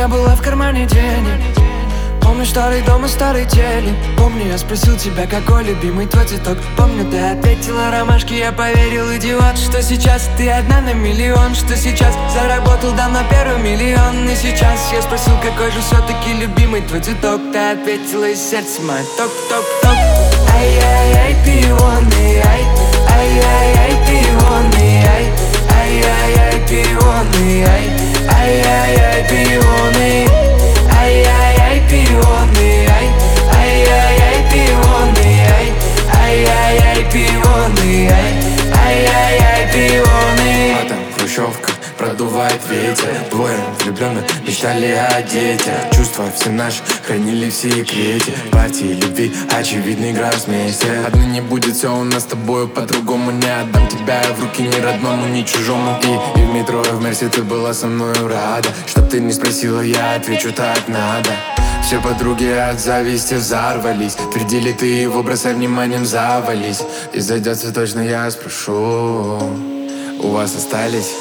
не было в кармане денег. Помню старый дом и старый телек. Помню, я спросил тебя, какой любимый твой цветок. Помню, ты ответила ромашки, я поверил, идиот. Что сейчас ты одна на миллион. Что сейчас заработал давно первый миллион. И сейчас я спросил, какой же все-таки любимый твой цветок. Ты ответила, и сердце мое ток-ток-ток. Ай-яй-яй, пионы, ай. Ай-яй-яй, пионы, ай. Ай-яй-яй, пионы, ай. Ай-яй-яй, пионы. Ай-яй-яй, пионы, ай. Ай-яй-яй, пионы, ай. Ай-яй-яй, пионы, ай. Ай-яй-яй, пионы. А там хрущевка, продувает ветер. Двое влюбленных мечтали о детях. Чувства все наши хранили в секрете. Партии любви, очевидно, игра вместе. Отныне будет все у нас с тобою по-другому. Не отдам тебя в руки ни родному, ни чужому. И в метро, и в Мерсе ты была со мною рада. Чтоб ты не спросила, я отвечу, так надо. Все подруги от зависти взорвались. Твердили, ты его бросай вниманием, завались. И зайдется точно, я спрошу: у вас остались